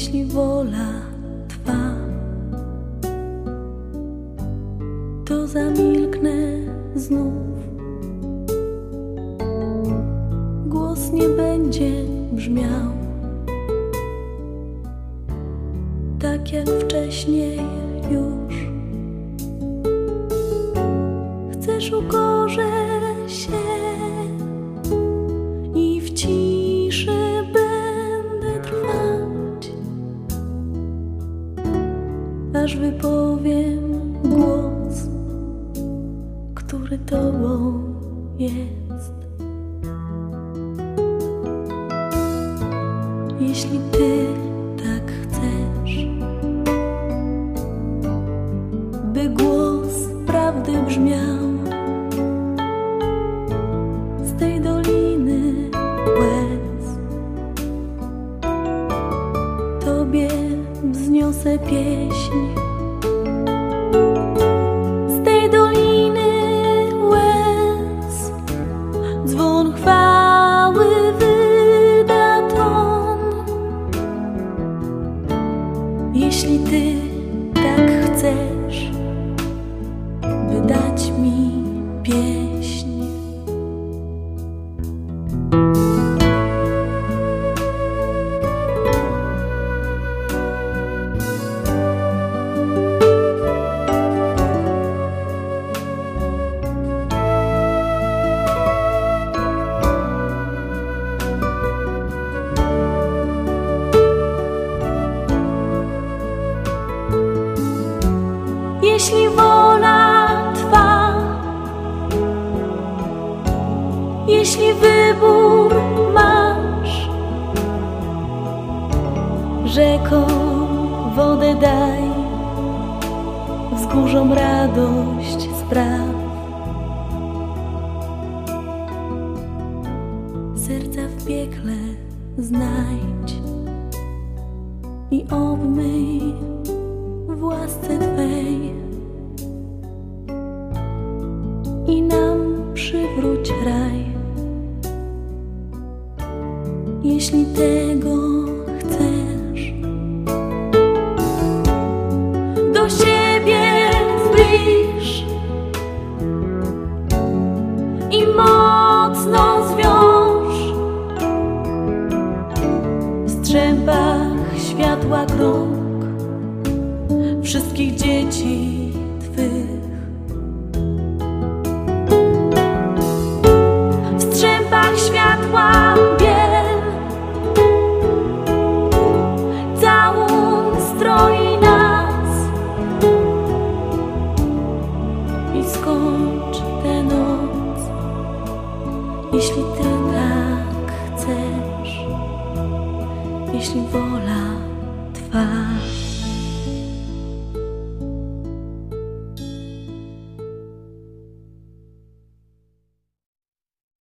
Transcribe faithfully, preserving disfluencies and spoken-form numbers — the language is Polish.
Jeśli wola Twa, to zamilknę znów. Głos nie będzie brzmiał tak jak wcześniej już. Chcesz, ukorzę się i w ciszy będę trwać, aż wypowiem głos, który Tobą jest. Jeśli Ty tak chcesz, by głos prawdy brzmiał z tej doliny łez, Tobie wzniosę pieśń. Z tej doliny łez dzwon chwały wyda ton. Jeśli Ty tak chcesz, by dać mi pieśń. Jeśli wola Twa, jeśli wybór masz, rzeką wodę daj, wzgórzom radość spraw. Serca w piekle znajdź i obmyj w łasce Twej i nam przywróć raj. Jeśli tego chcesz, do siebie zbliż i mocno zwiąż w strzępach światła krąg wszystkich dzieci Twych. W strzępach światła biel całun stroi nas i skończ tę noc, jeśli Ty tak chcesz, jeśli wola Twa.